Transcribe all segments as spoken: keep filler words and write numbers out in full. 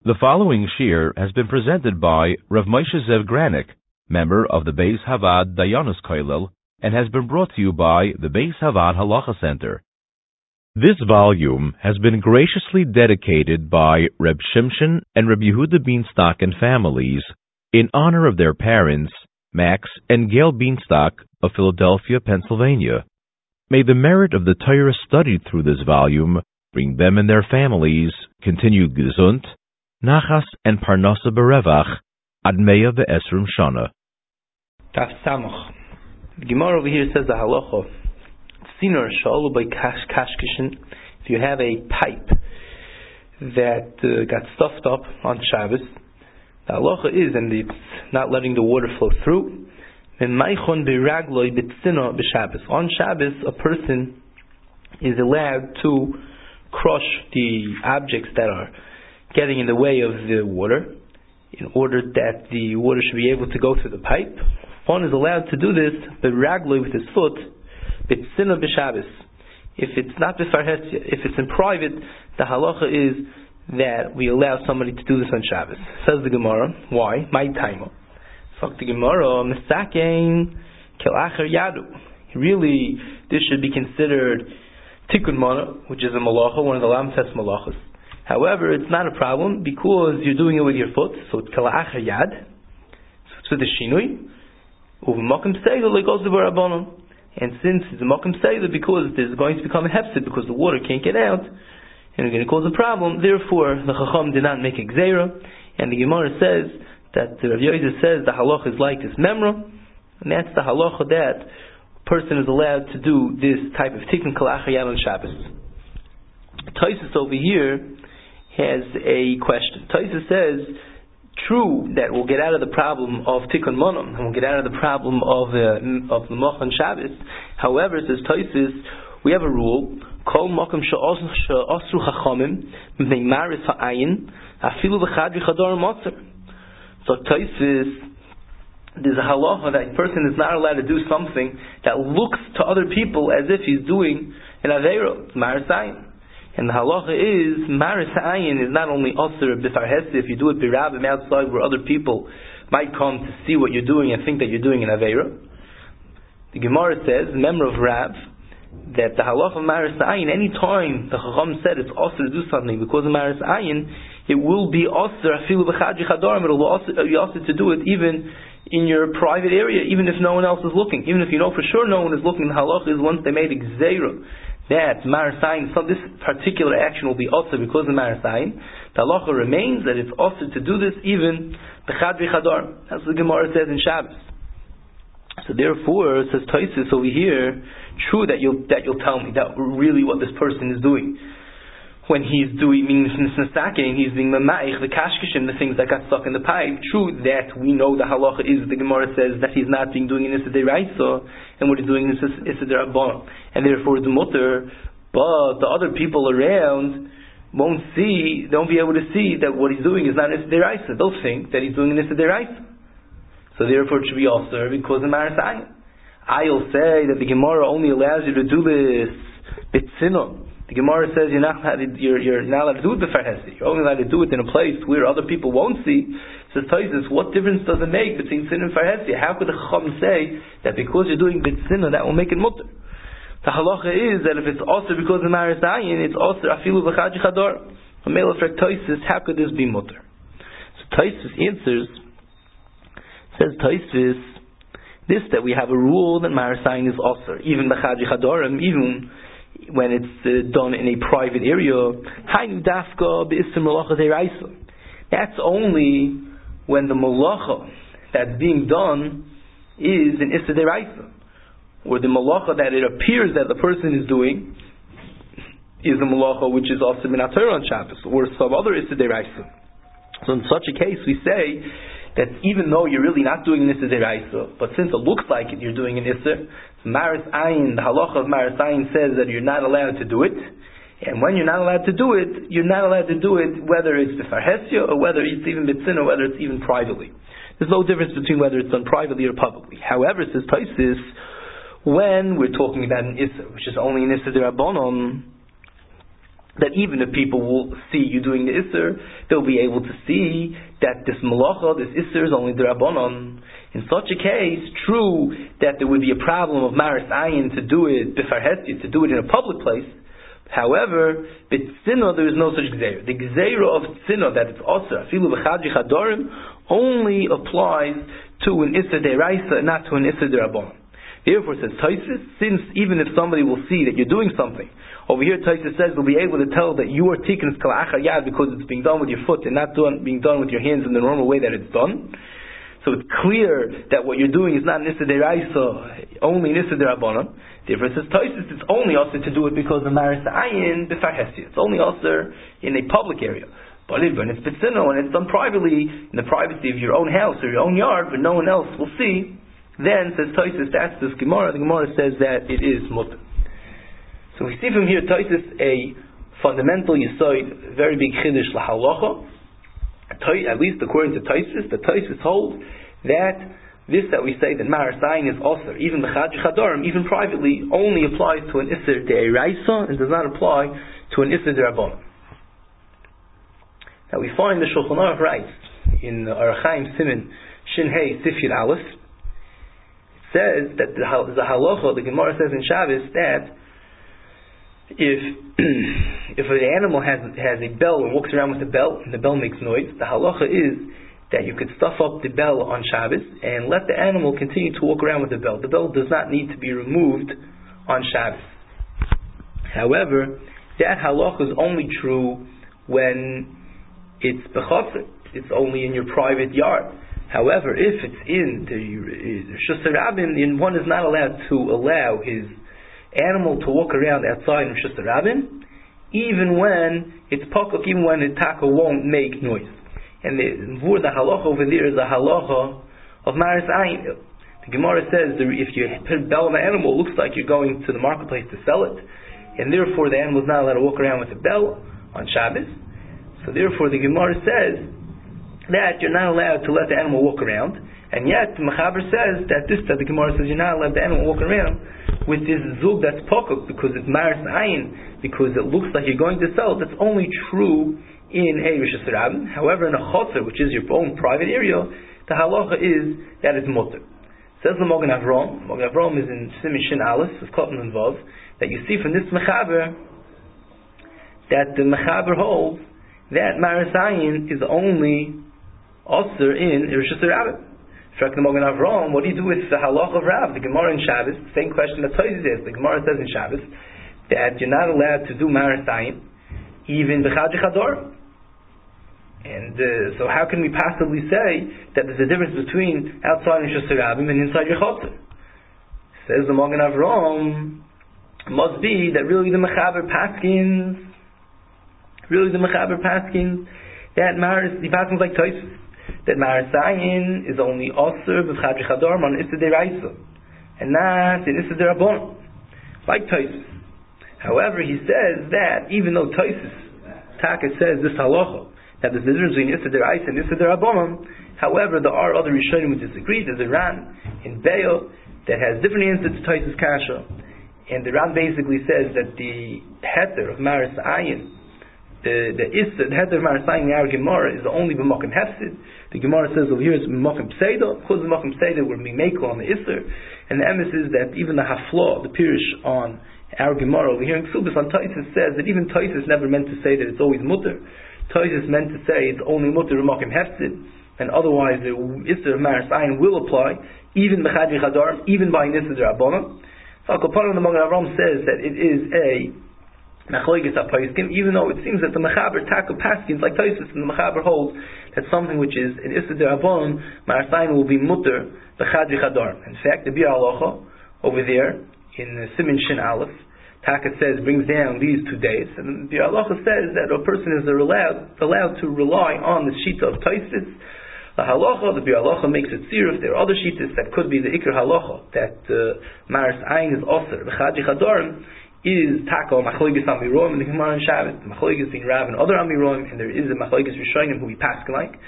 The following shir has been presented by Rav Moshe Zev Granik, member of the Beis Havad Dayanos Kollel, and has been brought to you by the Beis Havad Halacha Center. This volume has been graciously dedicated by Reb Shimshon and Reb Yehuda Bienstock and families in honor of their parents, Max and Gail Bienstock of Philadelphia, Pennsylvania. May the merit of the Torah studied through this volume bring them and their families continued gesund, nachas and parnasa berevach ad meya ve'esrim shana. Taf Samach. The Gemara over here says the halacha. Sinor shalu by kashkishin. If you have a pipe that uh, got stuffed up on Shabbos, the halacha is, and it's not letting the water flow through. On Shabbos, a person is allowed to crush the objects that are getting in the way of the water in order that the water should be able to go through the pipe. One is allowed to do this b'ragloi with his foot, b'tzina b'Shabbos. If it's not b'farhesia, if it's in private, the halacha is that we allow somebody to do this on Shabbos. Says the Gemara, why? My taimo. Fuck the Gemara, misakein kelacher yadu. Really, this should be considered tikkun mana, which is a malacha, one of the lamtes malachas. However, it's not a problem because you're doing it with your foot, so it's kelacher yad, so it's with the shinui. And since it's a makom seilah, because there's going to become a hefsid, because the water can't get out, and it's going to cause a problem, therefore the Chacham did not make a gzeira, and the Gemara says that the Rav Yoizer says the halacha is like this memra, and that's the halacha that a person is allowed to do this type of tikkun kol achar yad on Shabbos. Tosfos over here has a question. Tosfos says, true that we'll get out of the problem of tikkun monam, and we'll get out of the problem of uh, of the moch on Shabbos. However, says Tosfos, we have a rule: kol makom she'asru chachamim mipnei maris ha'ayin afilu b'chadri chadar motzer. So Tosfos, there's a halacha that a person is not allowed to do something that looks to other people as if he's doing an aveiro, maris ha'ayin. And the halacha is, maris ha'ayin is not only osir b'farhesi, if you do it b'rabim outside where other people might come to see what you're doing and think that you're doing an aveira. The Gemara says, member of Rav, that the halacha of maris ha'ayin, any time the Chacham said it's osir to do something because of maris ha'ayin, it will be osir afilu b'chadri chadarim, it will be osir to do it even in your private area, even if no one else is looking. Even if you know for sure no one is looking, the halacha is once they made a gzeira that maris ha'ayin, so this particular action will be also because of maris ha'ayin, the halacha remains that it's also to do this even b'chadri chadar. That's what the Gemara says in Shabbos. So therefore, says Tosfos over here, true that you'll that you'll tell me that really what this person is doing when he's doing means nisakein, he's being mamaich the kashkishim, the things that got stuck in the pipe. True that we know the halacha is, the Gemara says that he's not being doing an issa deraisa, and what he's doing is issa derabbanan, and therefore it's mutter. But the other people around won't see, don't be able to see that what he's doing is not issa deraisa. They'll think that he's doing an issa deraisa. So therefore it should be also because of maris ha'ayin. I'll say that the Gemara only allows you to do this bitzino. The Gemara says you're not allowed to, you're, you're not allowed to do it b'farhesi. You're only allowed to do it in a place where other people won't see. So Tosfos, what difference does it make between sin and farhesi? How could the Chacham say that because you're doing bitzina that will make it mutter? The halacha is that if it's also because of maris ha'ayin, it's also afilu b'chadri chadar. A male for Tosfos, how could this be mutter? So Tosfos answers, says Tosfos, this that we have a rule that maris ha'ayin is also even b'chadri chadarim, even when it's uh, done in a private area. That's only when the malacha that's being done is an issa deraisa, or the malacha that it appears that the person is doing is a malacha which is also min haTorah on Shabbos, or some other issa deraisa. So in such a case we say that even though you're really not doing an issa deraisa, but since it looks like it, you're doing an issa, maris ayin, the halacha of maris ayin says that you're not allowed to do it, and when you're not allowed to do it, you're not allowed to do it whether it's b'farhesia or whether it's even bitzin or whether it's even privately. There's no difference between whether it's done privately or publicly. However, says Tosfos, when we're talking about an issa, which is only an issa d'Rabbanan, that even if people will see you doing the Isser, they'll be able to see that this Malacha, this Isser is only the Rabbanon. In such a case, true that there would be a problem of Maris Ayin to do it, B'far Hesed, to do it in a public place. However, B'tzina, there is no such Gzeira. The Gzeira of Tzina, that it's Osir, Afilu B'chadri Chadorim, only applies to an Isser De'Raisa, not to an Isser De'Rabbanon. Therefore, says Taisus, since even if somebody will see that you're doing something, over here Taisus says they'll be able to tell that you are Tikkun Kalacha Yad because it's being done with your foot and not done, being done with your hands in the normal way that it's done. So it's clear that what you're doing is not an Issa Deraisa, only an Issa Derabanan. Therefore, it says Taisus, it's only also to do it because of Maris Ayin B'far Hesed. It's only also in a public area. But if it's B'tzino and it's done privately, in the privacy of your own house or your own yard, but no one else will see, then, says Taisus, that's this Gemara. The Gemara says that it is mutter. So we see from here, Taisus, a fundamental Yisoid, very big Chiddush L'Halacha. At least according to Taisus, the Taisus holds that this that we say that Maris Ayin is Osir, even B'chadri Chadorim, even privately, only applies to an Isser De'Raisa and does not apply to an Isser De'Rabbanan. Now we find the Shulchan Aruch writes in Orach Chaim Siman Shin Hey Sifir Aleph, says that the, the halacha, the Gemara says in Shabbos, that if if an animal has has a bell and walks around with a bell and the bell makes noise, the halacha is that you could stuff up the bell on Shabbos and let the animal continue to walk around with the bell. The bell does not need to be removed on Shabbos. However, that halacha is only true when it's b'chafet. It's only in your private yard. However, if it's in the Reshus Rabin, then one is not allowed to allow his animal to walk around outside in Reshus Rabin, even when it's pakuk, even when the taka won't make noise. And the word, the halacha over there is a halacha of Maris Ayin. The Gemara says that if you put a bell on the animal, it looks like you're going to the marketplace to sell it, and therefore the animal is not allowed to walk around with a bell on Shabbos. So therefore the Gemara says that you're not allowed to let the animal walk around, and yet the Mechaber says that this that the Gemara says you're not allowed the animal walk around with this zug that's pakuk because it's Maris Ayin, because it looks like you're going to sell it. That's only true in a Reshus Rabin. However, in a chotzer, which is your own private area, the halacha is that it's mutter. Says the Mogen Avram. Mogen Avram is in Siman Shin Aleph of Cotton and Vav, that you see from this Mechaber that the Mechaber holds that Maris Ayin is only Osir in Reshus Rabin. Frek the Mogen Avram, what do you do with the halach of Rav? The Gemara in Shabbos, the same question that Taisus asked. The Gemara says in Shabbos that you're not allowed to do Maris Ayin even B'chadri Chadorim. And uh, so how can we possibly say that there's a difference between outside Reshus Rabin and inside your chotzer? Says the Mogen Avram, must be that really the Mechaber Paskins, really the Mechaber Paskins, that Maris, the Paskins like Taisus, that Maris Ayin is only Osir B'chadri Chadorim on Issa De'Raisa, and not in Issa De'Rabbanan, like Taisus. However, he says that even though Taisus Taka says this halacha, that there's a difference between Issa De'Raisa and Issa De'Rabbanan, however, there are other Rishonim who disagree. There's a Ran in Be'el that has different answers to Taisus Kasha, and the Ran basically says that the heter of Maris Ayin, the the Issa, the heter of Maris Ayin in our Gemara is only b'makom hefsid. The Gemara says over here it's b'makom pseida, because the b'makom pseida we're mimeko on the Isser, and the emes is that even the hafla, the pirish on our Gemara over here in Ksubis on Taisus says that even Taisus never meant to say that it's always mutter. Taisus meant to say it's only mutter b'makom hefsid, and otherwise the Isser of Maris Ayin will apply even b'chadri chadarim, even by Nisr Rabbanan. So Akaparan the Mogen Avram says that it is a Machlokes HaPoskim, even though it seems that the Mechaber Taka Paskins, like Taisus, and the Mechaber holds that something which is in Issa D'Rabbanan, Maris Ayin will be mutter b'chadri chadarim. In fact, the Bir Halacha over there in Siman Shin Aleph, Taka says brings down these two days, and the Bir Halacha says that a person is allowed allowed to rely on the shita of Taisus. The halacha, the Bir Halacha makes it clear if there are other shitas that could be the Iker Halacha, that uh, Maris Ayin is Osir b'chadri chadarim, is Taka Machlokes Amiroim in the Gemara in Shabbos, Machlokes in Rav and other Amiroim, and there is a Machlokes Rishonim who we pass like.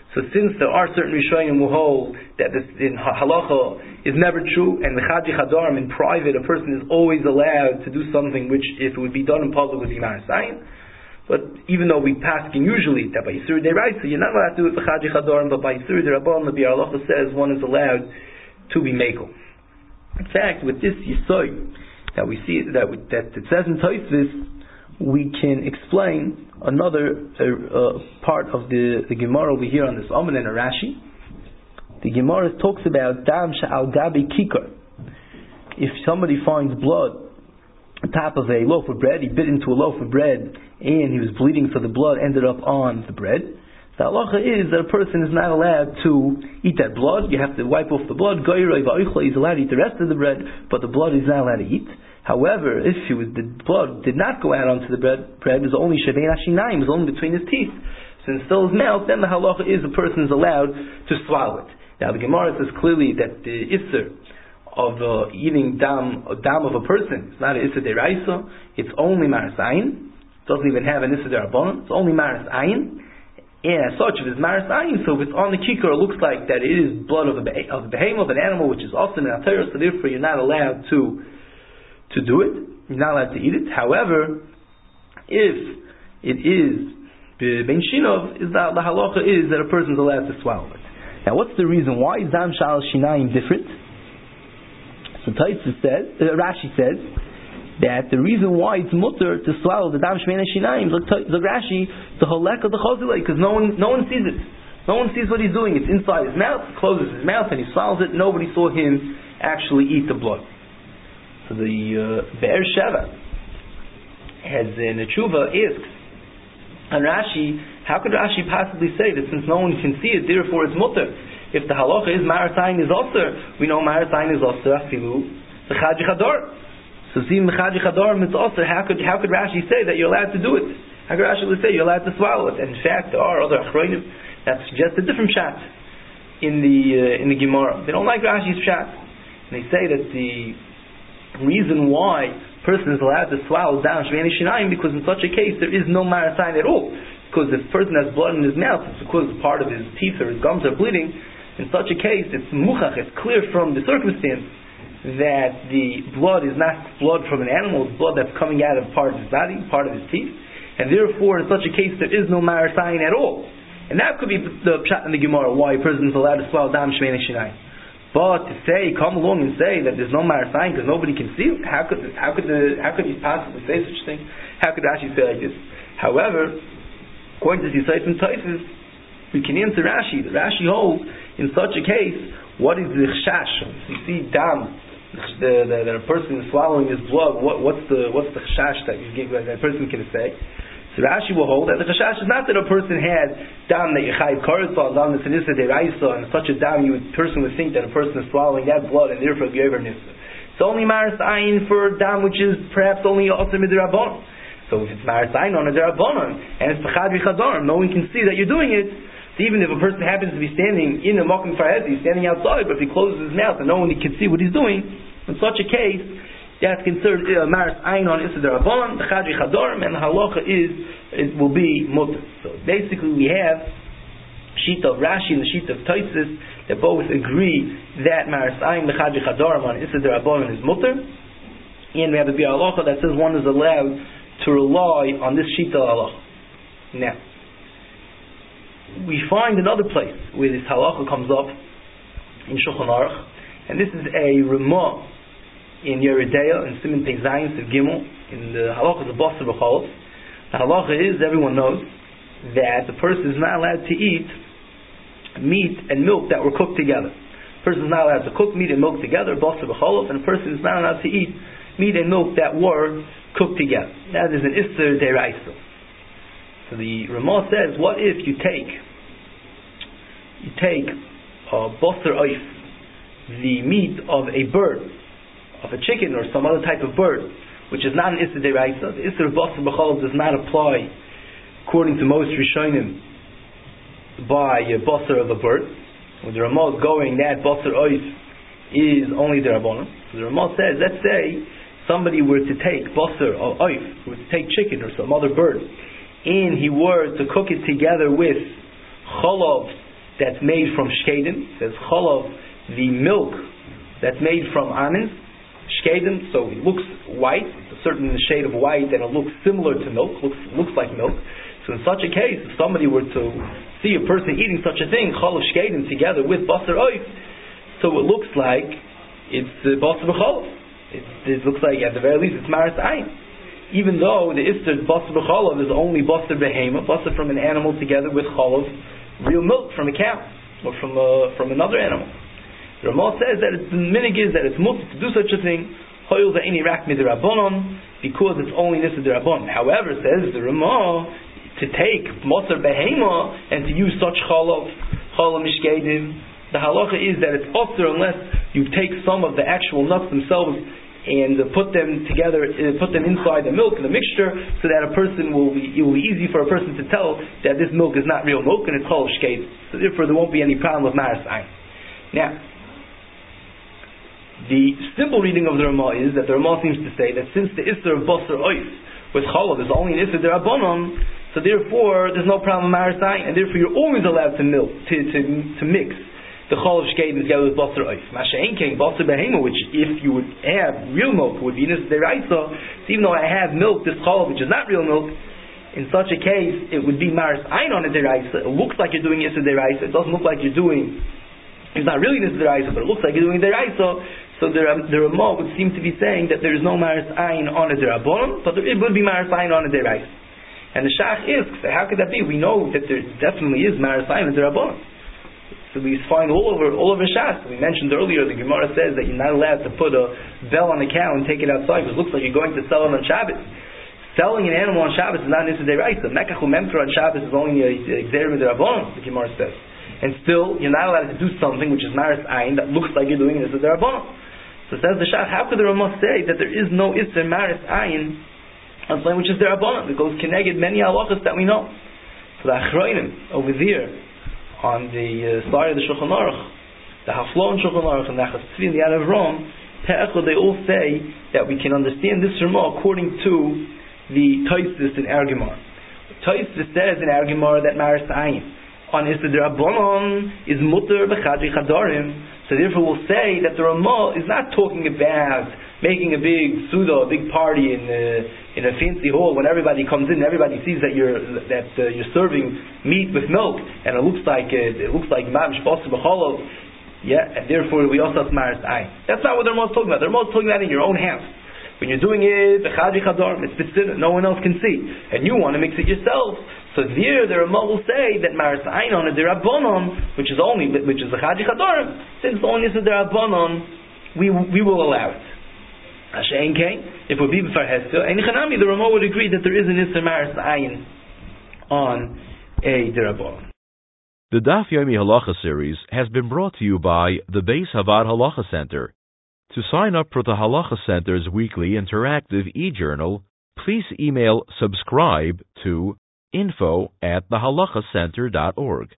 So since there are certain Rishonim who hold that this in halacha is never true, and mechaji chadarim in private, a person is always allowed to do something which, if it would be done in public, would be marasayin. But even though we paskin usually that by Yisur Deraisa, you're not allowed to do it mechaji chadarim, but by Yisur Derabban, the Biur Halacha says one is allowed to be mekel. In fact, with this Yisoy that we see that that it says in Tosfos, we can explain another uh, uh, part of the, the Gemara we hear on this Amen and Rashi. The Gemara talks about dam sha'al gabi kikar. If somebody finds blood on top of a loaf of bread, he bit into a loaf of bread and he was bleeding, so the blood ended up on the bread. The halacha is that a person is not allowed to eat that blood. You have to wipe off the blood. He's allowed to eat the rest of the bread, but the blood he's not allowed to eat. However, if it was, the blood did not go out onto the bread, bread it was only shevein hashinayim, it was only between his teeth. Since still his mouth, then the halacha is the person is allowed to swallow it. Now the Gemara says clearly that the isser of uh, eating dam, dam of a person, it's not an isser deraisa, it's only maras ayin. It doesn't even have an isser derabanan, it's only maras ayin. And as such, if it's maras ayin, so if it's on the kikar, it looks like that it is blood of a, of a behemoth, of an animal, which is often in Torah, so therefore you're not allowed to to do it, you're not allowed to eat it. However, if it is ben shinov, is that the halacha is that a person is allowed to swallow it. Now, what's the reason why is dam shal shinayim different? So Tosfos says, uh, Rashi says that the reason why it's mutter to swallow the dam shmeina shinayim, like Rashi, the halek of the chazilay, because no one, no one sees it. No one sees what he's doing. It's inside his mouth. He closes his mouth and he swallows it. Nobody saw him actually eat the blood. So the uh, Be'er Sheva has in a tshuva asks on Rashi, how could Rashi possibly say that since no one can see it, therefore it's mutter? If the halacha is marasayin is also, we know marasayin is also afilu mechaji chadar. So see mechaji chadar it's also. How could how could Rashi say that you're allowed to do it? How could Rashi say you're allowed to swallow it? And in fact, there are other achronim that suggest a different pshat in the uh, in the Gemara. They don't like Rashi's pshat, and they say that the reason why a person is allowed to swallow down shmeini shinayim, because in such a case there is no marasayin at all. Because if a person has blood in his mouth, it's because part of his teeth or his gums are bleeding. In such a case, it's muchach, it's clear from the circumstance that the blood is not blood from an animal, it's blood that's coming out of part of his body, part of his teeth, and therefore in such a case there is no marasayin at all. And that could be the pshat in the Gemara, why a person is allowed to swallow down shmeini shinayim. But to say, come along and say that there's no marasayin because nobody can see it, how could how could the how could he possibly say such a thing? How could Rashi say like this? However, according to the Yisayt and Tosfos, we can answer Rashi. The Rashi holds in such a case, what is the chashash? You see, dam, the, the, that a person is swallowing his blood. What, what's the what's the chashash that you give, that a person can say? So Rashi will hold that the chashash is not that a person had dam that yechayv karetz on, dam that's an issa deraisa, and such a dam, you would, person would think that a person is swallowing that blood and therefore be over nissa. It's only maras ayin for dam which is perhaps only also midrabon. So if it's maras ayin on a derabanan and it's b'chadri chadarim, no one can see that you're doing it. So even if a person happens to be standing in a makom farhez, he's standing outside, but if he closes his mouth and no one can see what he's doing, in such a case, that's considered uh, maras ayin on issa derabanan, b'chadri chadarim, and the halacha is it will be mutter. So basically, we have shita of Rashi and the shita of Tosfos that both agree that maras ayin b'chadri chadarim on issa derabanan is mutter, and we have the Biur Halacha that says one is allowed to rely on this shita halacha. Now, we find another place where this halacha comes up in Shulchan Aruch, and this is a Ramah in Yeridea in Siman Pei Zayin Siv Gimel in the halacha of the Basar B'Cholov. The halacha is, everyone knows, that the person is not allowed to eat meat and milk that were cooked together. A person is not allowed to cook meat and milk together, Basar B'Cholov, and a person is not allowed to eat meat and milk that were cooked together. That is an Isser Deraisa. So the Ramah says, what if you take you take uh, Basar Oif, the meat of a bird, of a chicken or some other type of bird, which is not an Isser Deraisa. The Isser of Basar B'Cholov does not apply, according to most Rishonim, by a Basar of a bird. When the Ramah is going, that Basar Oif is only the Rabbanon. So the Ramah says, let's say somebody were to take Basar or Oif, were to take chicken or some other bird, and he were to cook it together with Cholov that's made from shkedim. It says cholov, the milk that's made from almonds, shkedim, so it looks white, it's a certain shade of white, and it looks similar to milk, looks looks like milk. So in such a case, if somebody were to see a person eating such a thing, cholov shkedim together with basar oif, so it looks like it's uh, basar b'cholov. It, it looks like, at the very least, it's maris ayin. Even though the Isser basar b'cholov is only basar behema, basar from an animal together with cholov, real milk from a cow, or from a, from another animal. The Ramah says that it's, the minig is that it's mutter to do such a thing, hoyul za'ini rak midrabanon, because it's only nisr derabanon. However, says the Ramah, to take basar behema and to use such cholov, cholov mishkedim, the halacha is that it's osur unless you take some of the actual nuts themselves and uh, put them together, uh, put them inside the milk, the mixture, so that a person will be, it will be easy for a person to tell that this milk is not real milk and it's cholov shkedim. So therefore there won't be any problem with maris ayin. Now, the simple reading of the Ramah is that the Ramah seems to say that since the Isser of basar oif with cholov is only an Isser derabanan, so therefore there's no problem with maris ayin, and therefore you're always allowed to milk, to, to, to mix the cholov shkedim together with basar oif. Masha'en king basar behema, which if you would have real milk would be nisr deraisa. So even though I have milk, this cholov which is not real milk, in such a case it would be maris ayin on a deraisa. It looks like you're doing nisr deraisa. It doesn't look like you're doing. It's not really nisr deraisa, but it looks like you're doing deraisa. So the the Ramah would seem to be saying that there is no maris ayin on a derabanan, but there, it would be maris ayin on a deraisa. And the Shach asks, how could that be? We know that there definitely is maris ayin on a derabanan. So we find all over all over Shas. We mentioned earlier the Gemara says that you're not allowed to put a bell on a cow and take it outside because it looks like you're going to sell it on Shabbos. Selling an animal on Shabbos is not nisr deraisa. Mekach u'memtra on Shabbos is only a gzeira midrabanan, the Gemara says. And still, you're not allowed to do something which is maris ayin that looks like you're doing nisr derabanan. So says the Shach, how could the Ramah say that there is no isser maris ayin on something which is derabanan? It goes keneged many halachas that we know. So the Achronim over there, on the uh, side of the Shulchan Aruch, the Haflon Shulchan Aruch and the Achas Tzvi and the Yad Avram, they all say that we can understand this Ramah according to the Tosfos in our Gemara. Tosfos says in our Gemara that maris ayin on Isser Derabanan is mutter b'chadri chadarim. So therefore we'll say that the Ramah is not talking about making a big suda, a big party in a, in a fancy hall when everybody comes in, everybody sees that you're that uh, you're serving meat with milk, and it looks like uh, it looks like mamish basar b'cholov, yeah, and therefore we also have maris ayin. That's not what the Ramah is talking about. The Ramah is talking about in your own house. When you're doing it, b'chadri chadarim, it's b'tzina, no one else can see, and you want to mix it yourself. So there, the Ramah will say that maris ayin on a derabanan, which is only which is b'chadri chadarim, since only is a derabanan, we we will allow it. Ashein Kain, if it would be b'far Hester, and Chanami, the Ramah would agree that there is an Isser maris ayin on a derabanan. The Daf Yomi Halacha series has been brought to you by the Beis Havad Halacha Center. To sign up for the Halacha Center's weekly interactive e-journal, please email subscribe to info at the halacha center dot org.